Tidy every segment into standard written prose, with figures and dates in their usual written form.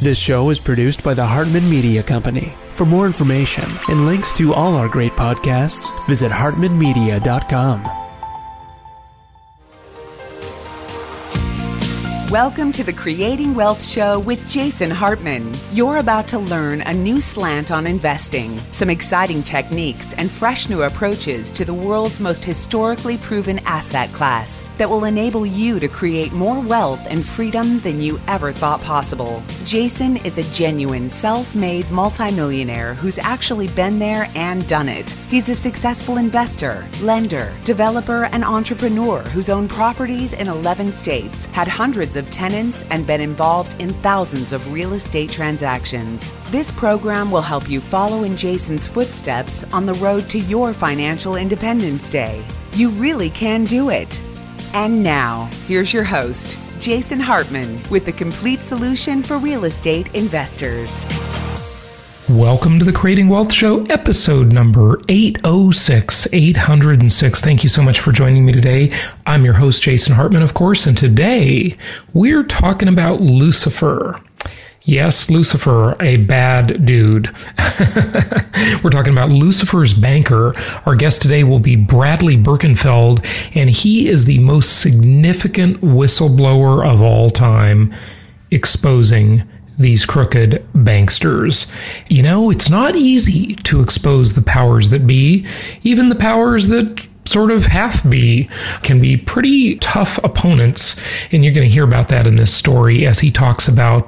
This show is produced by the Hartman Media Company. For more information and links to all our great podcasts, visit hartmanmedia.com. Welcome to the Creating Wealth Show with Jason Hartman. You're about to learn a new slant on investing, some exciting techniques, and fresh new approaches to the world's most historically proven asset class that will enable you to create more wealth and freedom than you ever thought possible. Jason is a genuine self-made multimillionaire who's actually been there and done it. He's a successful investor, lender, developer, and entrepreneur who's owned properties in 11 states, had hundreds of tenants, and been involved in thousands of real estate transactions. This program will help you follow in Jason's footsteps on the road to your financial independence day. You really can do it. And now, here's your host, Jason Hartman, with the complete solution for real estate investors. Welcome to the Creating Wealth Show, episode number 806. Thank you so much for joining me today. I'm your host, Jason Hartman, of course, and today we're talking about Lucifer. Yes, Lucifer, a bad dude. We're talking about Lucifer's banker. Our guest today will be Bradley Birkenfeld, and he is the most significant whistleblower of all time, exposing these crooked banksters. You know, it's not easy to expose the powers that be. Even the powers that sort of half be can be pretty tough opponents. And you're going to hear about that in this story as he talks about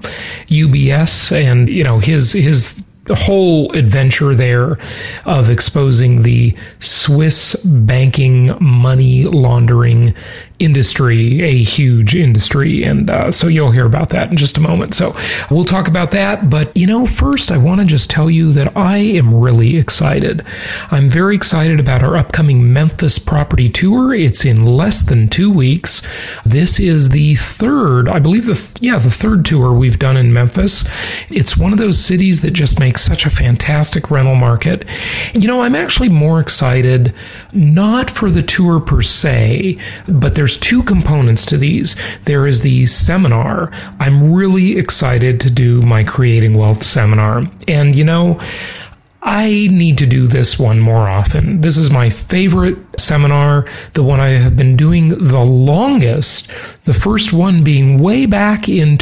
UBS and, you know, his whole adventure there of exposing the Swiss banking money laundering industry, a huge industry. And so you'll hear about that in just a moment. So we'll talk about that. But, you know, first, I want to just tell you that I am really excited. I'm very excited about our upcoming Memphis property tour. It's in less than 2 weeks. This is the third, I believe the third tour we've done in Memphis. It's one of those cities that just makes such a fantastic rental market. You know, I'm actually more excited, not for the tour per se, but there's two components to these. There is the seminar. I'm really excited to do my Creating Wealth seminar. And, you know, I need to do this one more often. This is my favorite seminar, the one I have been doing the longest, the first one being way back in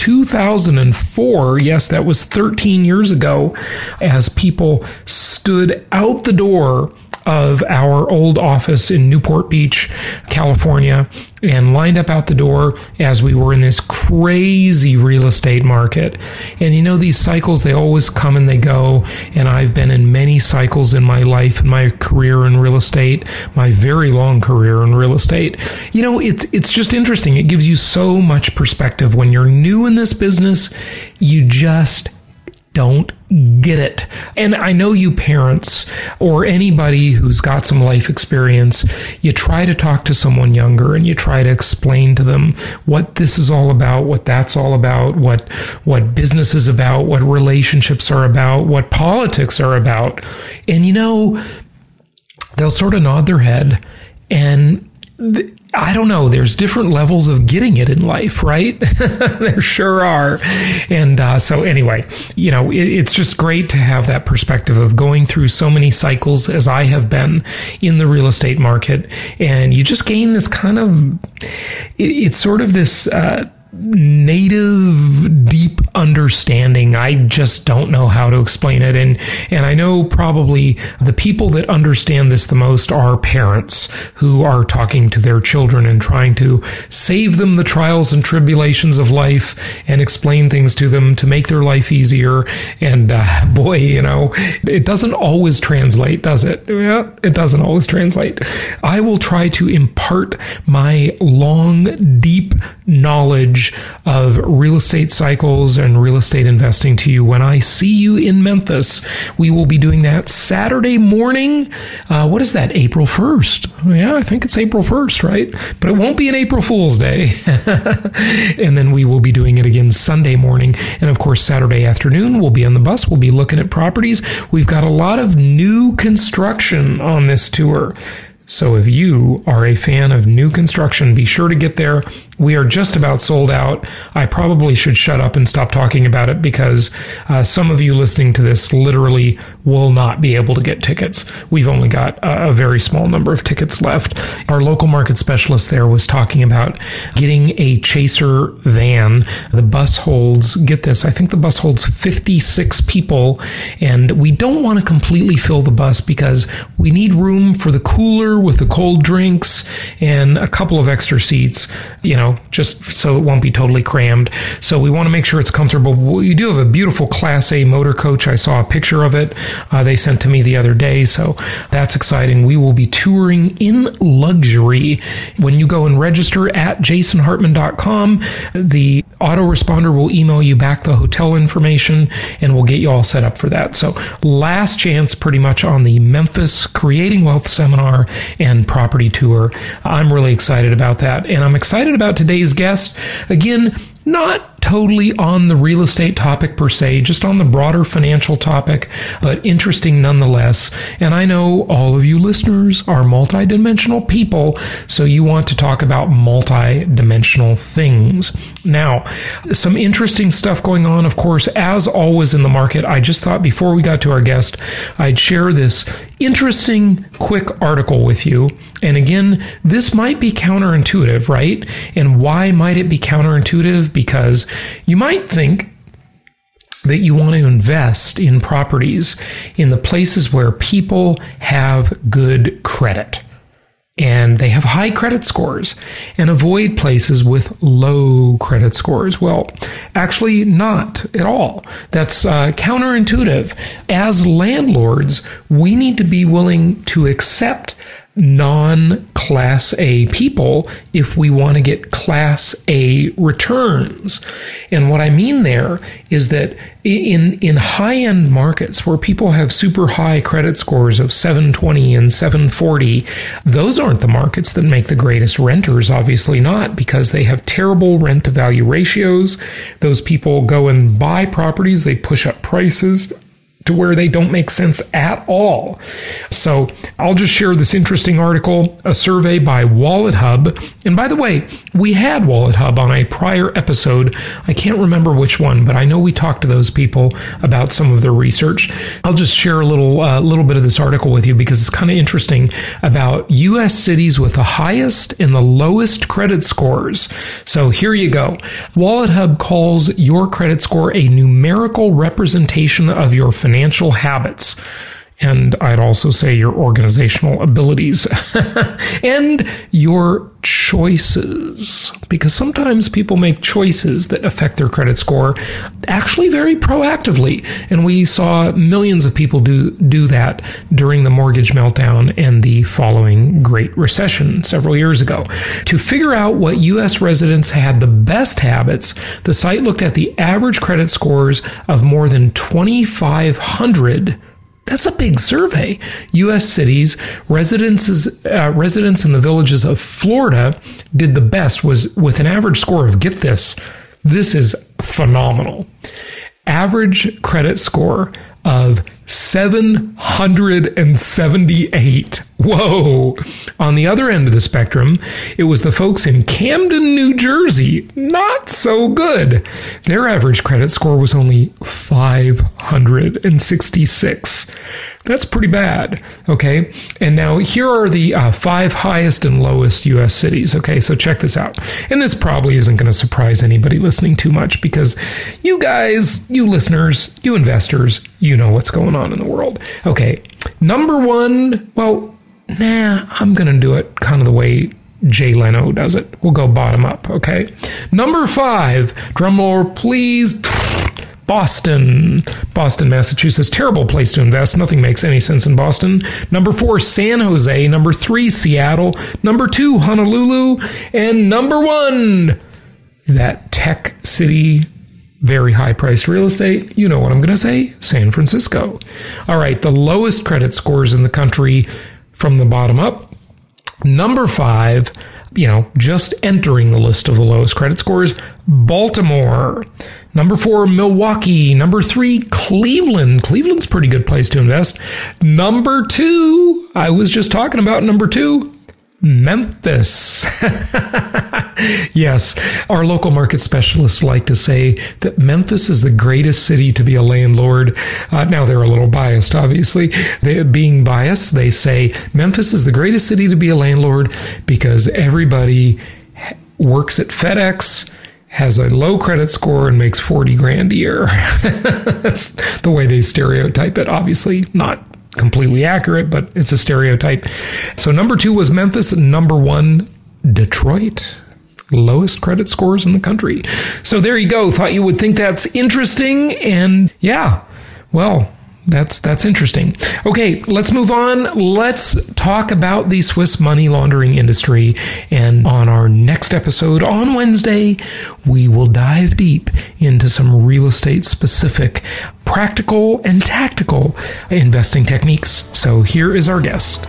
2004. Yes, that was 13 years ago, as people stood out the door of our old office in Newport Beach, California, and lined up out the door as we were in this crazy real estate market. And you know, these cycles, they always come and they go. And I've been in many cycles in my life and my career in real estate, my very long career in real estate. You know, it's just interesting. It gives you so much perspective. When you're new in this business, you just don't get it. And I know you parents or anybody who's got some life experience, you try to talk to someone younger and you try to explain to them what this is all about, what that's all about, what business is about, what relationships are about, what politics are about. And you know, they'll sort of nod their head, and I don't know, there's different levels of getting it in life, right? There sure are. And so anyway, you know, it's just great to have that perspective of going through so many cycles as I have been in the real estate market. And you just gain this kind of, it's sort of this native, deep understanding. I just don't know how to explain it. And I know probably the people that understand this the most are parents who are talking to their children and trying to save them the trials and tribulations of life and explain things to them to make their life easier. And boy, you know, it doesn't always translate, does it? Yeah, it doesn't always translate. I will try to impart my long, deep knowledge of real estate cycles and real estate investing to you when I see you in Memphis. We will be doing that Saturday morning. What is that, April 1st? Yeah, I think it's April 1st, right? But it won't be an April Fool's Day. And then we will be doing it again Sunday morning. And of course, Saturday afternoon, we'll be on the bus. We'll be looking at properties. We've got a lot of new construction on this tour. So if you are a fan of new construction, be sure to get there. We are just about sold out. I probably should shut up and stop talking about it because some of you listening to this literally will not be able to get tickets. We've only got a very small number of tickets left. Our local market specialist there was talking about getting a Chaser van. The bus holds, get this, I think the bus holds 56 people, and we don't want to completely fill the bus because we need room for the cooler with the cold drinks and a couple of extra seats, just so it won't be totally crammed. So we want to make sure it's comfortable. We do have a beautiful Class A motor coach. I saw a picture of it. They sent to me the other day, so that's exciting. We will be touring in luxury. When you go and register at jasonhartman.com, the autoresponder will email you back the hotel information, and we'll get you all set up for that. So last chance pretty much on the Memphis Creating Wealth Seminar and Property Tour. I'm really excited about that, and I'm excited about today's guest. Again, not totally on the real estate topic per se, just on the broader financial topic, but interesting nonetheless. And I know all of you listeners are multidimensional people, so you want to talk about multidimensional things. Now, some interesting stuff going on, of course, as always in the market. I just thought before we got to our guest, I'd share this interesting quick article with you. And again, this might be counterintuitive, right? And why might it be counterintuitive? Because you might think that you want to invest in properties in the places where people have good credit and they have high credit scores, and avoid places with low credit scores. Well, actually not at all. That's counterintuitive. As landlords, we need to be willing to accept non-Class A people if we want to get Class A returns. And what I mean there is that in high-end markets where people have super high credit scores of 720 and 740, those aren't the markets that make the greatest renters, obviously not, because they have terrible rent-to-value ratios. Those people go and buy properties, they push up prices to where they don't make sense at all. So I'll just share this interesting article, a survey by WalletHub. And by the way, we had WalletHub on a prior episode. I can't remember which one, but I know we talked to those people about some of their research. I'll just share a little bit of this article with you because it's kind of interesting about U.S. cities with the highest and the lowest credit scores. So here you go. WalletHub calls your credit score a numerical representation of your financial habits. And I'd also say your organizational abilities and your choices, because sometimes people make choices that affect their credit score actually very proactively. And we saw millions of people do that during the mortgage meltdown and the following Great Recession several years ago. To figure out what U.S. residents had the best habits, the site looked at the average credit scores of more than 2,500. That's a big survey. U.S. cities, residents in the villages of Florida did the best, was with an average score of, get this is phenomenal, average credit score of 778. Whoa. On the other end of the spectrum, it was the folks in Camden, New Jersey. Not so good. Their average credit score was only 566. That's pretty bad. Okay. And now here are the 5 highest and lowest U.S. cities. Okay. So check this out. And this probably isn't going to surprise anybody listening too much because you guys, you listeners, you investors, you know what's going on in the world. Okay. Number 1, I'm going to do it kind of the way Jay Leno does it. We'll go bottom up, okay? Number 5, drumroll please, Boston, Massachusetts. Terrible place to invest. Nothing makes any sense in Boston. Number 4, San Jose. Number 3, Seattle. Number 2, Honolulu. And number 1, that tech city, very high-priced real estate. You know what I'm going to say, San Francisco. All right, the lowest credit scores in the country from the bottom up. Number 5, just entering the list of the lowest credit scores, Baltimore. Number 4, Milwaukee. Number 3, Cleveland. Cleveland's a pretty good place to invest. Number 2, I was just talking about number 2, Memphis. Yes, our local market specialists like to say that Memphis is the greatest city to be a landlord. Now, they're a little biased, obviously. Being biased, they say Memphis is the greatest city to be a landlord because everybody works at FedEx, has a low credit score, and makes $40,000 a year. That's the way they stereotype it. Obviously not completely accurate, but it's a stereotype. So number 2 was Memphis. Number 1, Detroit. Lowest credit scores in the country. So there you go. Thought you would think that's interesting. And yeah, well, that's interesting. Okay, let's move on. Let's talk about the Swiss money laundering industry. And on our next episode on Wednesday, we will dive deep into some real estate specific, practical and tactical investing techniques. So here is our guest.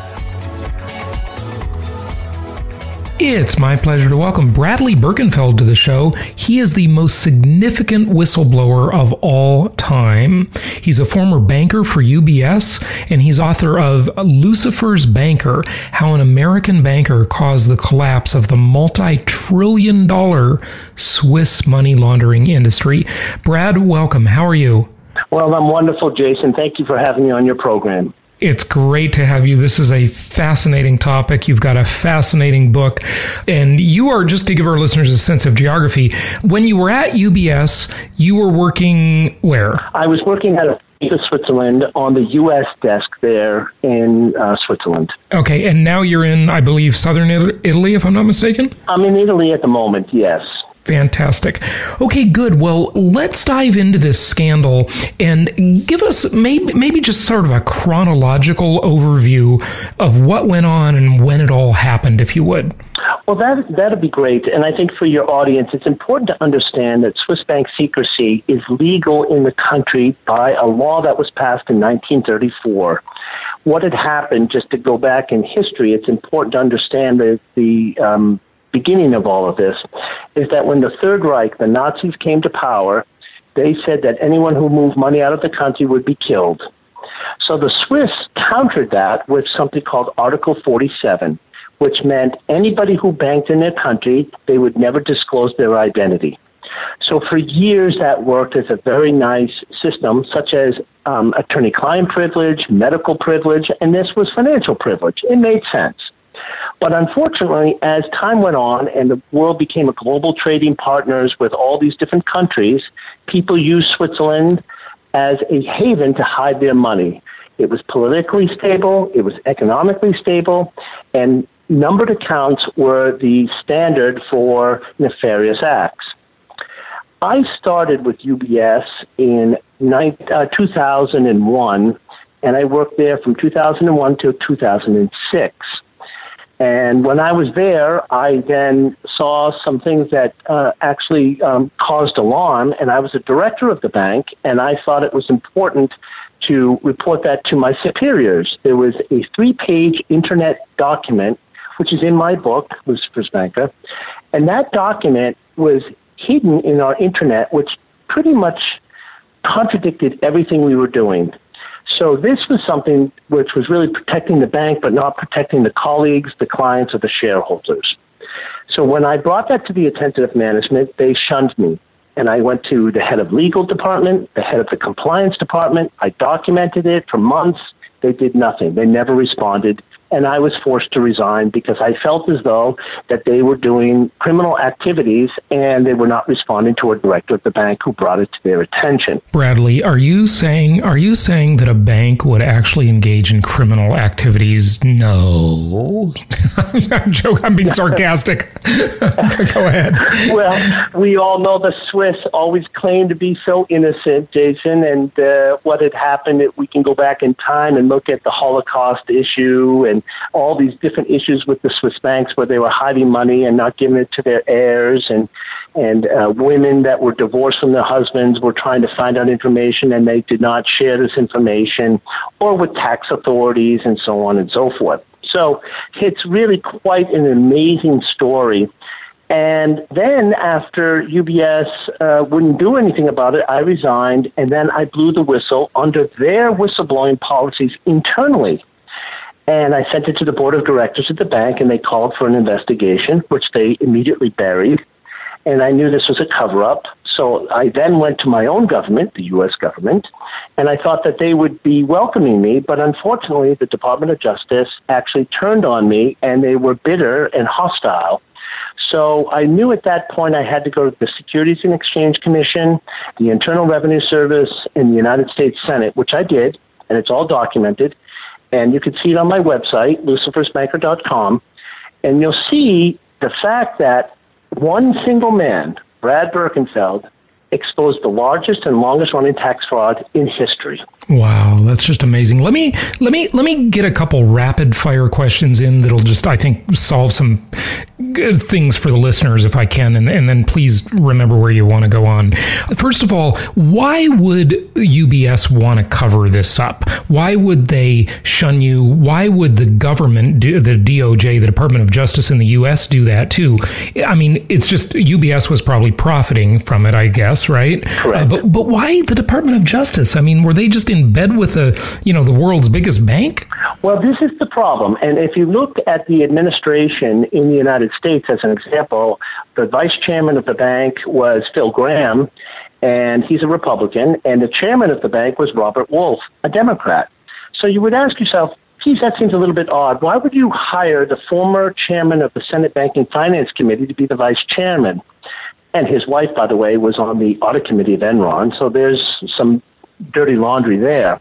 It's my pleasure to welcome Bradley Birkenfeld to the show. He is the most significant whistleblower of all time. He's a former banker for UBS, and he's author of Lucifer's Banker, How an American Banker Caused the Collapse of the Multi-Trillion-Dollar Swiss Money Laundering Industry. Brad, welcome. How are you? Well, I'm wonderful, Jason. Thank you for having me on your program. It's great to have you. This is a fascinating topic. You've got a fascinating book. And you are, just to give our listeners a sense of geography, when you were at UBS, you were working where? I was working at Switzerland on the U.S. desk there in Switzerland. Okay, and now you're in, I believe, southern Italy, if I'm not mistaken? I'm in Italy at the moment, yes. Fantastic. Okay, good. Well, let's dive into this scandal and give us maybe just sort of a chronological overview of what went on and when it all happened, if you would. Well, that'd be great. And I think for your audience, it's important to understand that Swiss bank secrecy is legal in the country by a law that was passed in 1934. What had happened, just to go back in history, it's important to understand the beginning of all of this, is that when the Third Reich, the Nazis, came to power, they said that anyone who moved money out of the country would be killed. So the Swiss countered that with something called Article 47, which meant anybody who banked in their country, they would never disclose their identity. So for years that worked as a very nice system, such as attorney-client privilege, medical privilege, and this was financial privilege. It made sense. But unfortunately, as time went on and the world became a global trading partners with all these different countries, people used Switzerland as a haven to hide their money. It was politically stable, it was economically stable, and numbered accounts were the standard for nefarious acts. I started with UBS in 2001, and I worked there from 2001 to 2006. And when I was there, I then saw some things that actually caused alarm, and I was a director of the bank, and I thought it was important to report that to my superiors. There was a 3-page internet document, which is in my book, Lucifer's Banker, and that document was hidden in our internet, which pretty much contradicted everything we were doing. So this was something which was really protecting the bank, but not protecting the colleagues, the clients, or the shareholders. So when I brought that to the attention of management, they shunned me. And I went to the head of legal department, the head of the compliance department. I documented it for months. They did nothing. They never responded. And I was forced to resign because I felt as though that they were doing criminal activities and they were not responding to a director of the bank who brought it to their attention. Bradley, are you saying that a bank would actually engage in criminal activities? No. I'm joking. I'm being sarcastic. Go ahead. Well, we all know the Swiss always claim to be so innocent, Jason, and what had happened, we can go back in time and look at the Holocaust issue and all these different issues with the Swiss banks where they were hiding money and not giving it to their heirs, and women that were divorced from their husbands were trying to find out information and they did not share this information, or with tax authorities and so on and so forth. So it's really quite an amazing story. And then after UBS wouldn't do anything about it, I resigned, and then I blew the whistle under their whistleblowing policies internally. And I sent it to the board of directors at the bank, and they called for an investigation, which they immediately buried. And I knew this was a cover-up. So I then went to my own government, the U.S. government, and I thought that they would be welcoming me. But unfortunately, the Department of Justice actually turned on me, and they were bitter and hostile. So I knew at that point I had to go to the Securities and Exchange Commission, the Internal Revenue Service, and the United States Senate, which I did, and it's all documented. And you can see it on my website, lucifersbanker.com, and you'll see the fact that one single man, Brad Birkenfeld, exposed the largest and longest-running tax fraud in history. Wow, that's just amazing. Let me get a couple rapid-fire questions in that'll just, I think, solve some good things for the listeners if I can, and then please remember where you want to go on. First of all, why would UBS want to cover this up? Why would they shun you? Why would the government, the DOJ, the Department of Justice in the U.S. do that too? I mean, it's just UBS was probably profiting from it, I guess, right? Correct. But why the Department of Justice? I mean, were they just in bed with the world's biggest bank? Well, this is the problem. And if you look at the administration in the United States as an example, the vice chairman of the bank was Phil Gramm, and he's a Republican, and the chairman of the bank was Robert Wolf, a Democrat. So you would ask yourself, geez, that seems a little bit odd. Why would you hire the former chairman of the Senate Banking Finance Committee to be the vice chairman? And his wife, by the way, was on the audit committee of Enron, so there's some dirty laundry there.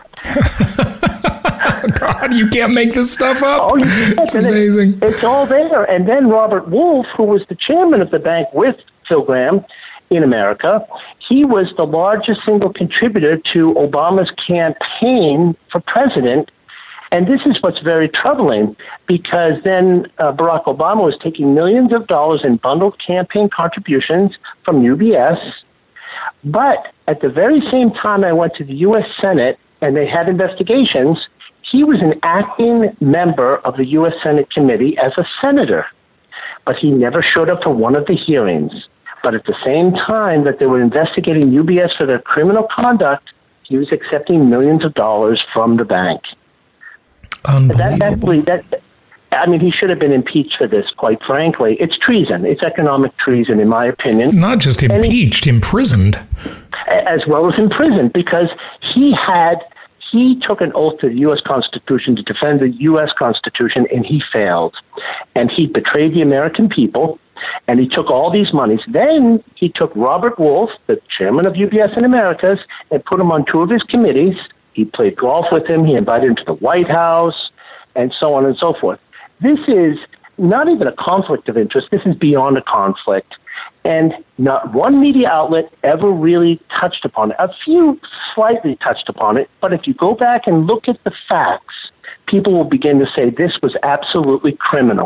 God, you can't make this stuff up. Oh, you can't. It's amazing. It's all there. And then Robert Wolf, who was the chairman of the bank with Phil Gramm in America, he was the largest single contributor to Obama's campaign for president. And this is what's very troubling, because then Barack Obama was taking millions of dollars in bundled campaign contributions from UBS. But at the very same time I went to the U.S. Senate and they had investigations, he was an acting member of the U.S. Senate committee as a senator. But he never showed up for one of the hearings. But at the same time that they were investigating UBS for their criminal conduct, he was accepting millions of dollars from the bank. Unbelievable. He should have been impeached for this, quite frankly. It's treason. It's economic treason, in my opinion. Not just impeached, imprisoned. As well as imprisoned, because he took an oath to the U.S. Constitution to defend the U.S. Constitution, and he failed. And he betrayed the American people, and he took all these monies. Then he took Robert Wolf, the chairman of UBS in Americas, and put him on two of his committees. He played golf with him. He invited him to the White House, and so on and so forth. This is not even a conflict of interest. This is beyond a conflict. And not one media outlet ever really touched upon it. A few slightly touched upon it. But if you go back and look at the facts, people will begin to say this was absolutely criminal.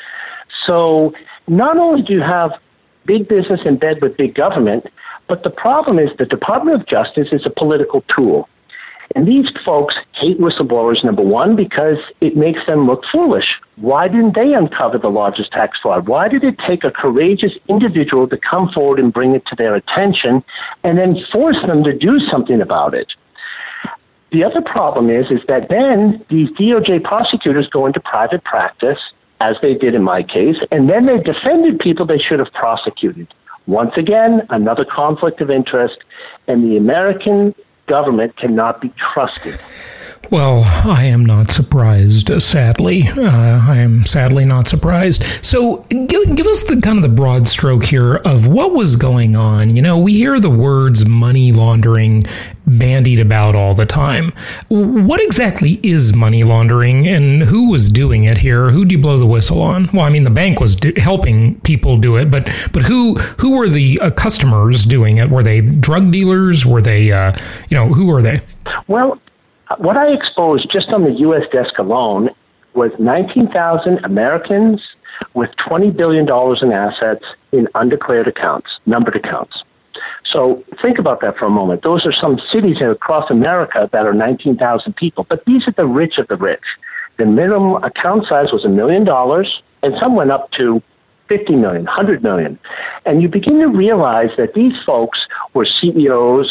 So not only do you have big business in bed with big government, but the problem is the Department of Justice is a political tool. And these folks hate whistleblowers, number one, because it makes them look foolish. Why didn't they uncover the largest tax fraud? Why did it take a courageous individual to come forward and bring it to their attention and then force them to do something about it? The other problem is that then these DOJ prosecutors go into private practice, as they did in my case, and then they defended people they should have prosecuted. Once again, another conflict of interest, and the American government cannot be trusted. Well, I am not surprised, sadly. I am sadly not surprised. So give us the kind of the broad stroke here of what was going on. You know, we hear the words money laundering bandied about all the time. What exactly is money laundering, and who was doing it here? Who do you blow the whistle on? Well, I mean, the bank was helping people do it, but who were the customers doing it? Were they drug dealers? Were they, who were they? Well, what I exposed just on the U.S. desk alone was 19,000 Americans with $20 billion in assets in undeclared accounts, numbered accounts. So think about that for a moment. Those are some cities across America that are 19,000 people, but these are the rich of the rich. The minimum account size was $1 million, and some went up to 50 million, 100 million. And you begin to realize that these folks were CEOs,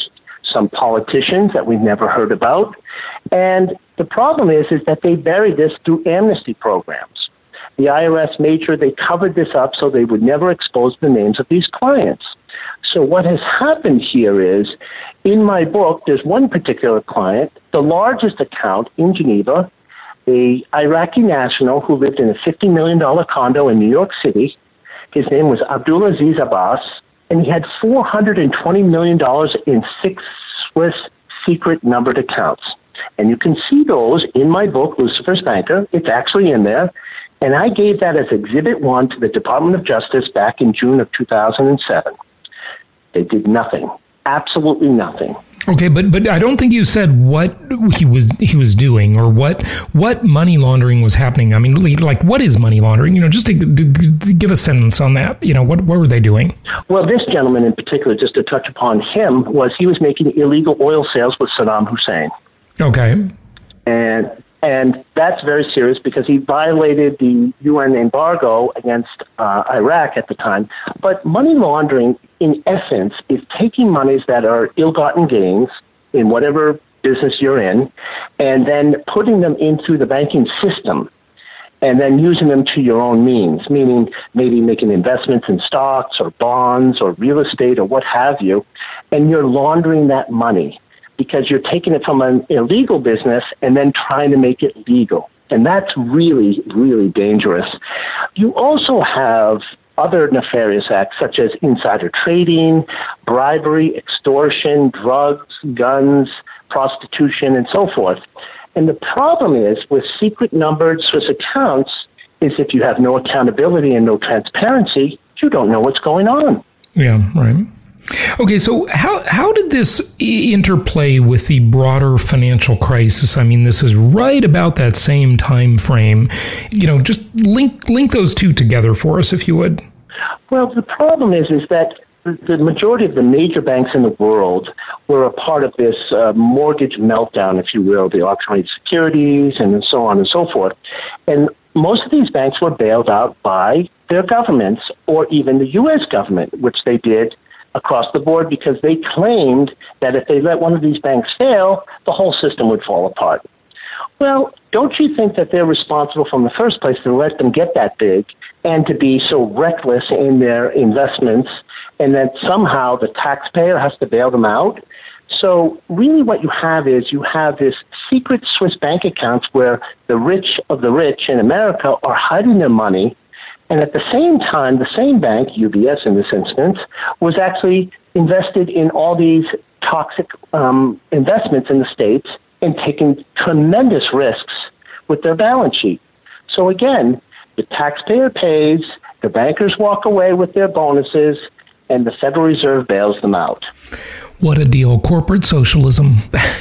some politicians that we've never heard about. And the problem is that they buried this through amnesty programs. The IRS made sure they covered this up so they would never expose the names of these clients. So what has happened here is, in my book, there's one particular client, the largest account in Geneva, an Iraqi national who lived in a $50 million condo in New York City. His name was Abdulaziz Abbas, and he had $420 million in 6 Swiss secret numbered accounts. And you can see those in my book, Lucifer's Banker. It's actually in there. And I gave that as Exhibit 1 to the Department of Justice back in June of 2007. They did nothing. Absolutely nothing. Okay, but I don't think you said what he was doing or what money laundering was happening. I mean, like, what is money laundering? You know, just to give a sentence on that. You know, what were they doing? Well, this gentleman in particular, just to touch upon him, he was making illegal oil sales with Saddam Hussein. Okay. And that's very serious because he violated the UN embargo against Iraq at the time. But money laundering, in essence, is taking monies that are ill-gotten gains in whatever business you're in, and then putting them into the banking system, and then using them to your own means, meaning maybe making investments in stocks or bonds or real estate or what have you, and you're laundering that money, because you're taking it from an illegal business and then trying to make it legal. And that's really, really dangerous. You also have other nefarious acts such as insider trading, bribery, extortion, drugs, guns, prostitution, and so forth. And the problem is with secret numbered Swiss accounts is if you have no accountability and no transparency, you don't know what's going on. Yeah, right. Okay, so how did this interplay with the broader financial crisis? I mean, this is right about that same time frame. You know, just link those two together for us, if you would. Well, the problem is that the majority of the major banks in the world were a part of this mortgage meltdown, if you will, the auction-rate securities and so on and so forth. And most of these banks were bailed out by their governments or even the U.S. government, which they did across the board because they claimed that if they let one of these banks fail, the whole system would fall apart. Well, don't you think that they're responsible from the first place to let them get that big and to be so reckless in their investments, and that somehow the taxpayer has to bail them out? So really what you have is you have this secret Swiss bank accounts where the rich of the rich in America are hiding their money. And at the same time, the same bank, UBS in this instance, was actually invested in all these toxic investments in the States and taking tremendous risks with their balance sheet. So again, the taxpayer pays, the bankers walk away with their bonuses, and the Federal Reserve bails them out. What a deal. Corporate socialism.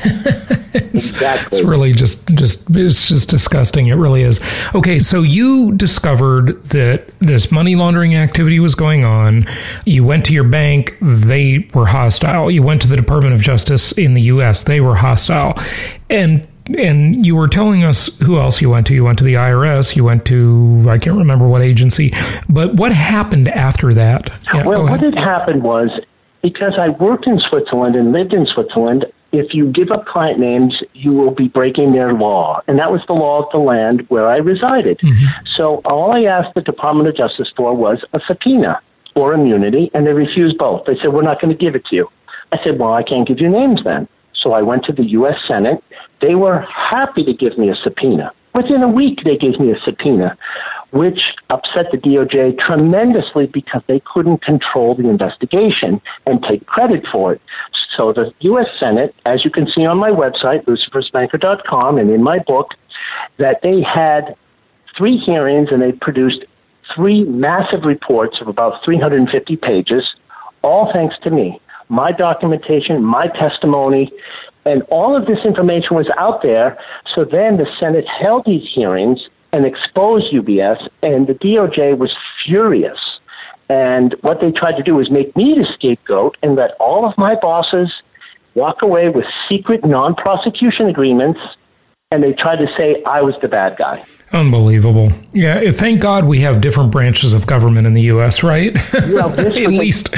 Exactly. It's really just disgusting. It really is. Okay, so you discovered that this money laundering activity was going on. You went to your bank. They were hostile. You went to the Department of Justice in the U.S. They were hostile. And you were telling us who else you went to. You went to the IRS. You went to, I can't remember what agency. But what happened after that? Yeah, well, what had happened was, because I worked in Switzerland and lived in Switzerland, if you give up client names, you will be breaking their law. And that was the law of the land where I resided. Mm-hmm. So all I asked the Department of Justice for was a subpoena or immunity, and they refused both. They said, we're not going to give it to you. I said, well, I can't give you names then. So I went to the U.S. Senate. They were happy to give me a subpoena. Within a week, they gave me a subpoena, which upset the DOJ tremendously because they couldn't control the investigation and take credit for it. So the U.S. Senate, as you can see on my website, lucifersbanker.com, and in my book, that they had 3 hearings and they produced 3 massive reports of about 350 pages, all thanks to me. My documentation, my testimony, and all of this information was out there. So then the Senate held these hearings and exposed UBS, and the DOJ was furious. And what they tried to do was make me the scapegoat and let all of my bosses walk away with secret non-prosecution agreements and they tried to say I was the bad guy. Unbelievable. Yeah, thank God we have different branches of government in the U.S., right? Well, at least.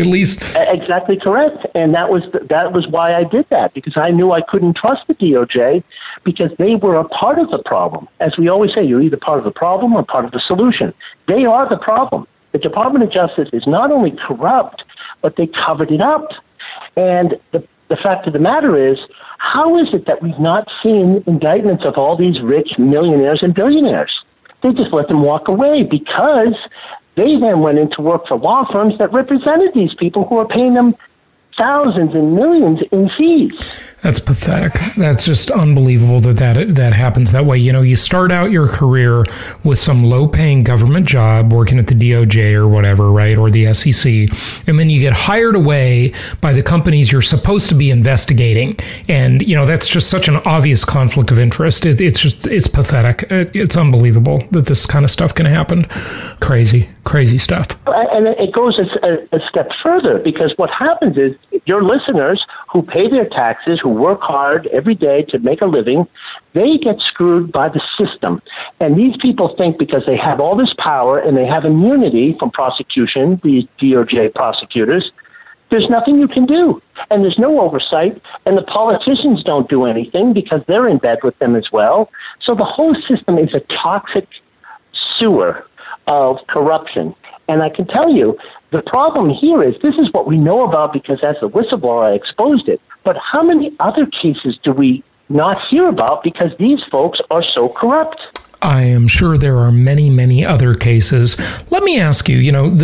Exactly correct. And that was why I did that, because I knew I couldn't trust the DOJ because they were a part of the problem. As we always say, you're either part of the problem or part of the solution. They are the problem. The Department of Justice is not only corrupt, but they covered it up. And the fact of the matter is, how is it that we've not seen indictments of all these rich millionaires and billionaires? They just let them walk away because they then went into work for law firms that represented these people who are paying them thousands and millions in fees. That's pathetic. That's just unbelievable that happens that way. You know, you start out your career with some low-paying government job working at the DOJ or whatever, right, or the SEC, and then you get hired away by the companies you're supposed to be investigating. And, you know, that's just such an obvious conflict of interest. It's pathetic. It's unbelievable that this kind of stuff can happen. Crazy stuff. And it goes a step further, because what happens is your listeners who pay their taxes, who work hard every day to make a living, they get screwed by the system. And these people think because they have all this power and they have immunity from prosecution, the DOJ prosecutors, there's nothing you can do. And there's no oversight. And the politicians don't do anything because they're in bed with them as well. So the whole system is a toxic sewer of corruption. And I can tell you, the problem here is this is what we know about because as a whistleblower, I exposed it. But how many other cases do we not hear about because these folks are so corrupt? I am sure there are many, many other cases. Let me ask you, you know,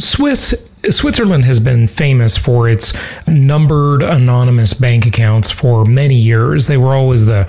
Switzerland has been famous for its numbered anonymous bank accounts for many years. They were always the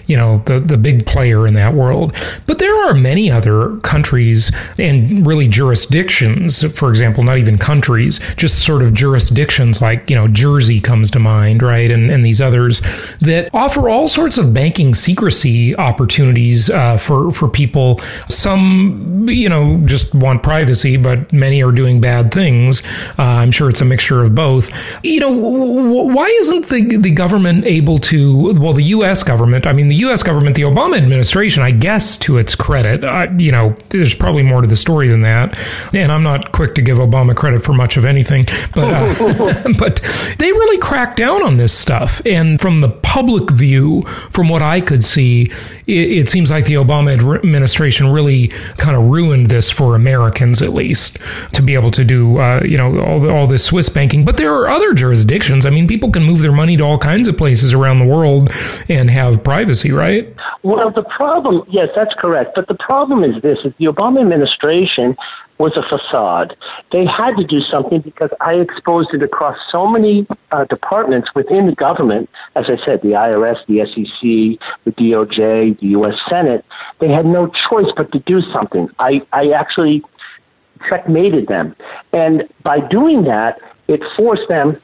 big player in that world. But there are many other countries and really jurisdictions, for example, not even countries, just sort of jurisdictions like, you know, Jersey comes to mind, right? And these others that offer all sorts of banking secrecy opportunities for people. Some, you know, just want privacy, but many are doing bad things. I'm sure it's a mixture of both. You know, why isn't the government able to, well, the U.S. government, I mean, the U.S. government, the Obama administration, I guess to its credit, you know, there's probably more to the story than that. And I'm not quick to give Obama credit for much of anything, but but they really cracked down on this stuff. And from the public view, from what I could see, it seems like the Obama administration really kind of ruined this for Americans, at least, to be able to do, you know, all this Swiss banking. But there are other jurisdictions. I mean, people can move their money to all kinds of places around the world and have privacy, right? Well, the problem, yes, that's correct. But the problem is this, is the Obama administration was a facade. They had to do something because I exposed it across so many departments within the government. As I said, the IRS, the SEC, the DOJ, the U.S. Senate, they had no choice but to do something. I actually checkmated them. And by doing that, it forced them.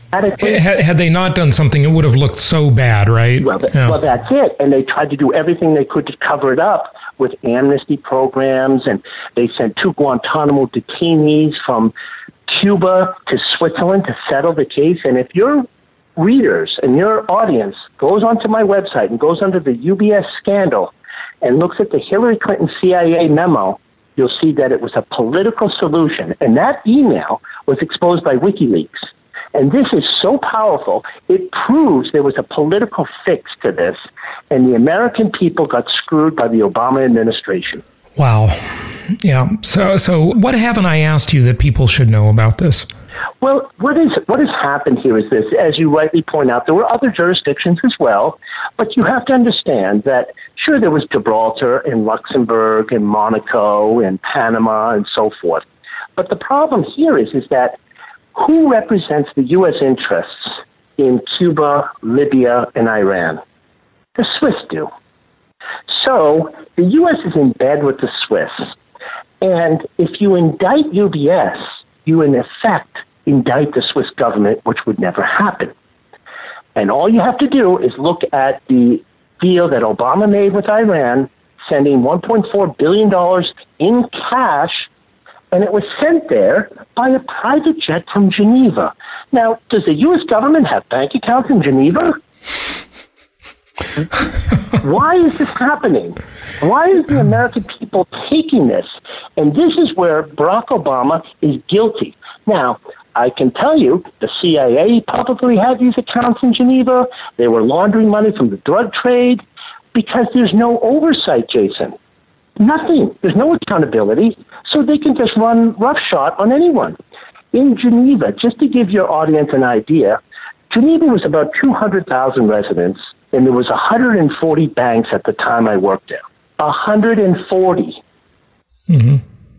Had they not done something, it would have looked so bad, right? Well, that's it. And they tried to do everything they could to cover it up with amnesty programs, and they sent 2 Guantanamo detainees from Cuba to Switzerland to settle the case. And if your readers and your audience goes onto my website and goes under the UBS scandal and looks at the Hillary Clinton CIA memo, you'll see that it was a political solution. And that email was exposed by WikiLeaks. And this is so powerful, it proves there was a political fix to this, and the American people got screwed by the Obama administration. Wow. Yeah. So what haven't I asked you that people should know about this? Well, what has happened here is this. As you rightly point out, there were other jurisdictions as well, but you have to understand that, sure, there was Gibraltar and Luxembourg and Monaco and Panama and so forth. But the problem here is that who represents the U.S. interests in Cuba, Libya, and Iran? The Swiss do. So the U.S. is in bed with the Swiss. And if you indict UBS, you in effect indict the Swiss government, which would never happen. And all you have to do is look at the deal that Obama made with Iran, sending $1.4 billion in cash, and it was sent there by a private jet from Geneva. Now, does the U.S. government have bank accounts in Geneva? Why is this happening? Why is the American people taking this? And this is where Barack Obama is guilty. Now, I can tell you the CIA probably had these accounts in Geneva. They were laundering money from the drug trade because there's no oversight, Jason. Nothing. There's no accountability. So they can just run roughshod on anyone. In Geneva, just to give your audience an idea, Geneva was about 200,000 residents, and there was 140 banks at the time I worked there. 140. Mm-hmm.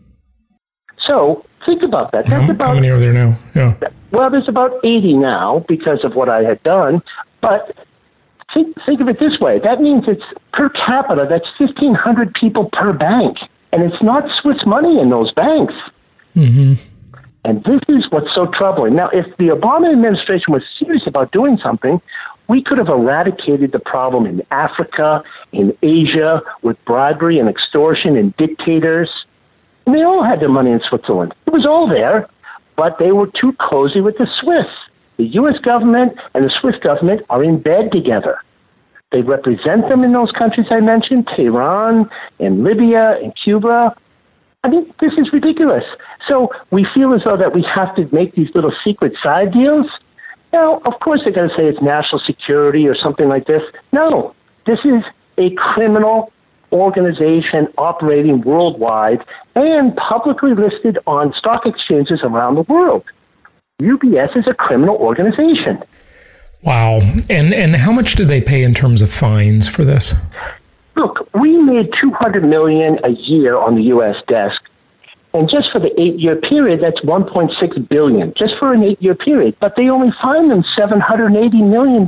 So think about that. That's about, how many are there now? Yeah. Well, there's about 80 now because of what I had done. But think of it this way. That means it's per capita, that's 1,500 people per bank. And it's not Swiss money in those banks. Mm-hmm. And this is what's so troubling. Now, if the Obama administration was serious about doing something, we could have eradicated the problem in Africa, in Asia, with bribery and extortion and dictators. And they all had their money in Switzerland. It was all there, but they were too cozy with the Swiss. The U.S. government and the Swiss government are in bed together. They represent them in those countries I mentioned, Tehran and Libya and Cuba. I mean, this is ridiculous. So we feel as though that we have to make these little secret side deals. Now, of course, they're going to say it's national security or something like this. No, this is a criminal organization operating worldwide and publicly listed on stock exchanges around the world. UBS is a criminal organization. Wow. And how much do they pay in terms of fines for this? Look, we made $200 million a year on the U.S. desk. And just for the 8-year period, that's $1.6 billion, just for an 8-year period. But they only fined them $780 million.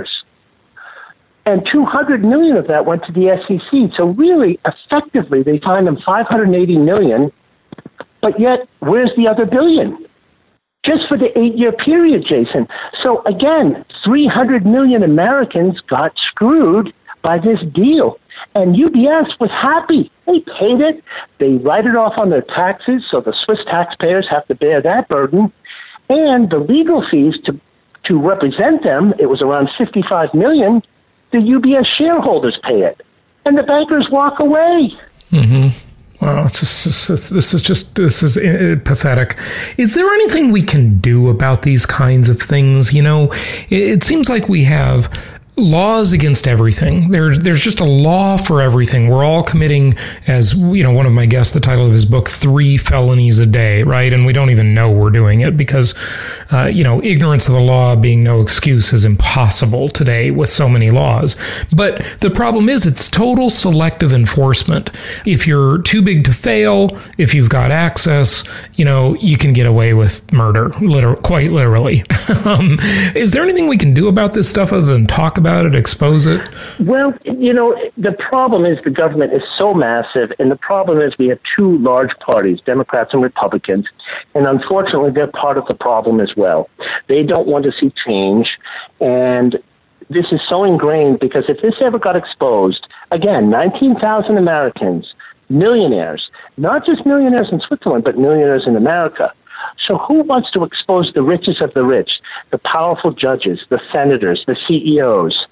And $200 million of that went to the SEC. So really, effectively, they fined them $580 million. But yet, where's the other billion? Just for the 8-year period, Jason. So again, 300 million Americans got screwed by this deal. And UBS was happy. They paid it. They write it off on their taxes, so the Swiss taxpayers have to bear that burden. And the legal fees to represent them, it was around $55 million. The UBS shareholders pay it. And the bankers walk away. Mm-hmm. Wow, this is pathetic. Is there anything we can do about these kinds of things? You know, it seems like we have laws against everything. There's just a law for everything. We're all committing, as you know, one of my guests, the title of his book, 3 felonies a day, right? And we don't even know we're doing it because, ignorance of the law being no excuse is impossible today with so many laws. But the problem is it's total selective enforcement. If you're too big to fail, if you've got access, you can get away with murder, quite literally. Is there anything we can do about this stuff other than talk about it, expose it? Well, the problem is the government is so massive, and the problem is we have 2 large parties, Democrats and Republicans, and unfortunately they're part of the problem as well. They don't want to see change, and this is so ingrained because if this ever got exposed, again, 19,000 Americans, millionaires, not just millionaires in Switzerland, but millionaires in America. So who wants to expose the richest of the rich, the powerful judges, the senators, the CEOs?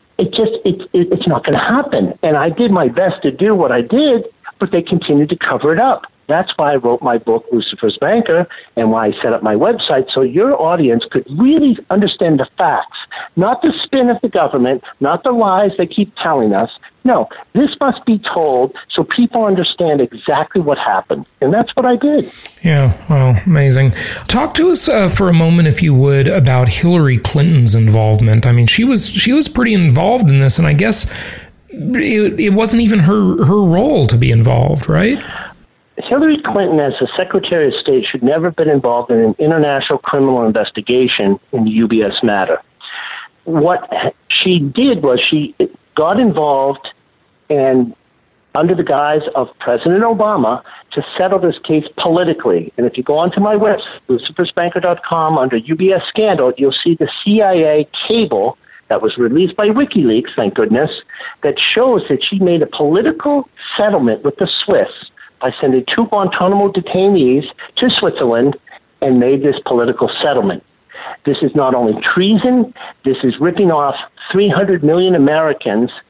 It's not going to happen. And I did my best to do what I did, but they continued to cover it up. That's why I wrote my book, Lucifer's Banker, and why I set up my website, so your audience could really understand the facts, not the spin of the government, not the lies they keep telling us. No, this must be told so people understand exactly what happened. And that's what I did. Yeah, well, amazing. Talk to us for a moment, if you would, about Hillary Clinton's involvement. I mean, she was pretty involved in this, and I guess it wasn't even her role to be involved, right? Hillary Clinton, as the Secretary of State, should never have been involved in an international criminal investigation in the UBS matter. What she did was she got involved and under the guise of President Obama to settle this case politically. And if you go onto my website, lucifersbanker.com, under UBS scandal, you'll see the CIA cable that was released by WikiLeaks, thank goodness, that shows that she made a political settlement with the Swiss by sending 2 Guantanamo detainees to Switzerland and made this political settlement. This is not only treason, this is ripping off 300 million Americans,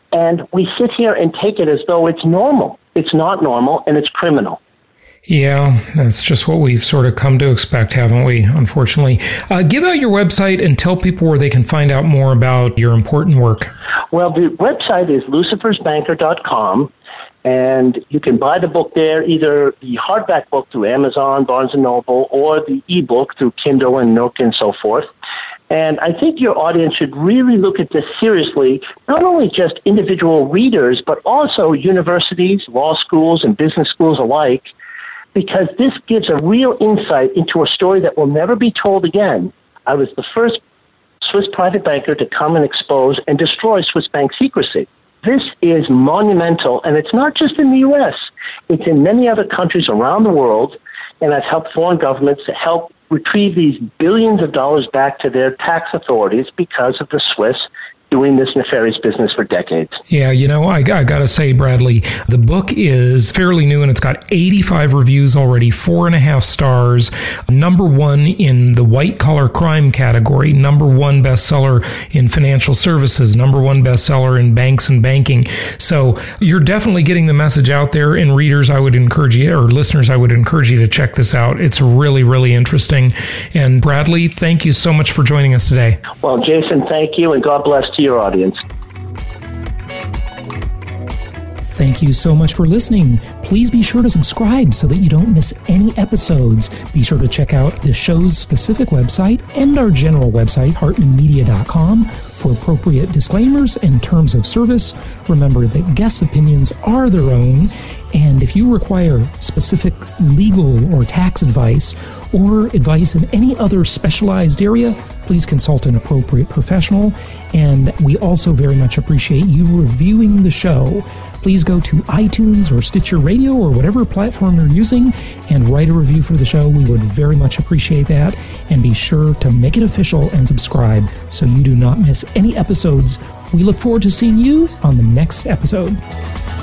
And we sit here and take it as though it's normal. It's not normal, and it's criminal. Yeah, that's just what we've sort of come to expect, haven't we, unfortunately? Give out your website and tell people where they can find out more about your important work. Well, the website is lucifersbanker.com, and you can buy the book there, either the hardback book through Amazon, Barnes & Noble, or the ebook through Kindle and Nook and so forth. And I think your audience should really look at this seriously, not only just individual readers, but also universities, law schools, and business schools alike, because this gives a real insight into a story that will never be told again. I was the first Swiss private banker to come and expose and destroy Swiss bank secrecy. This is monumental, and it's not just in the U.S. It's in many other countries around the world, and I've helped foreign governments to help retrieve these billions of dollars back to their tax authorities because of the Swiss doing this nefarious business for decades. Yeah, I got to say, Bradley, the book is fairly new and it's got 85 reviews already, 4.5 stars, #1 in the white-collar crime category, #1 bestseller in financial services, #1 bestseller in banks and banking. So you're definitely getting the message out there, and readers, I would encourage you, or listeners, I would encourage you to check this out. It's really, really interesting. And Bradley, thank you so much for joining us today. Well, Jason, thank you, and God bless to your audience. Thank you so much for listening. Please be sure to subscribe so that you don't miss any episodes. Be sure to check out the show's specific website and our general website, hartmanmedia.com, for appropriate disclaimers and terms of service. Remember that guest opinions are their own, and if you require specific legal or tax advice or advice in any other specialized area, please consult an appropriate professional. And we also very much appreciate you reviewing the show. Please go to iTunes or Stitcher Radio or whatever platform you're using and write a review for the show. We would very much appreciate that. And be sure to make it official and subscribe so you do not miss any episodes. We look forward to seeing you on the next episode.